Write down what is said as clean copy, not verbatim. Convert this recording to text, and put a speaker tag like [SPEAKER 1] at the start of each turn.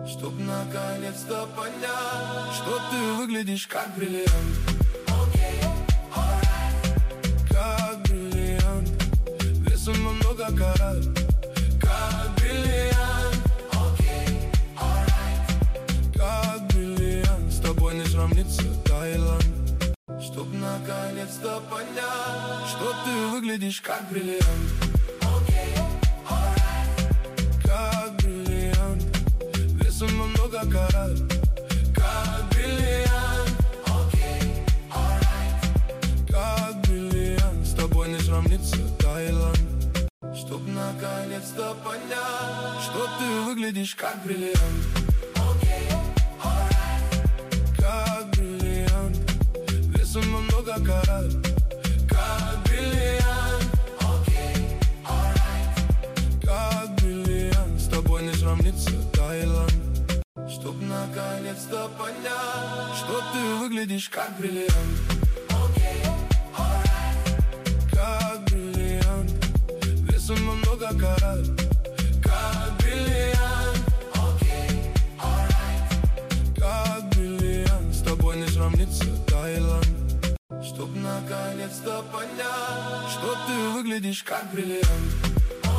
[SPEAKER 1] Чтоб наконец-то понять, что ты выглядишь как бриллиант. Как бриллиант, весом на много карат. Как бриллиант, как бриллиант, с тобой не сравнится Таиланд. Чтоб наконец-то понять, что ты выглядишь как бриллиант. Как бриллиант, весом на много карат. Как бриллиант, как бриллиант, с тобой не сравнится Таиланд. Чтоб наконец-то понять, что ты выглядишь как бриллиант. Как бриллиант, весом на много карат. Как бриллиант, как бриллиант, с тобой не сравнится Таиланд. Чтоб наконец-то понять, что ты выглядишь как бриллиант. Как бриллиант, весом на много карат. Как бриллиант, как бриллиант, с тобой не сравнится Таиланд. Чтоб наконец-то понять, что ты выглядишь как бриллиант.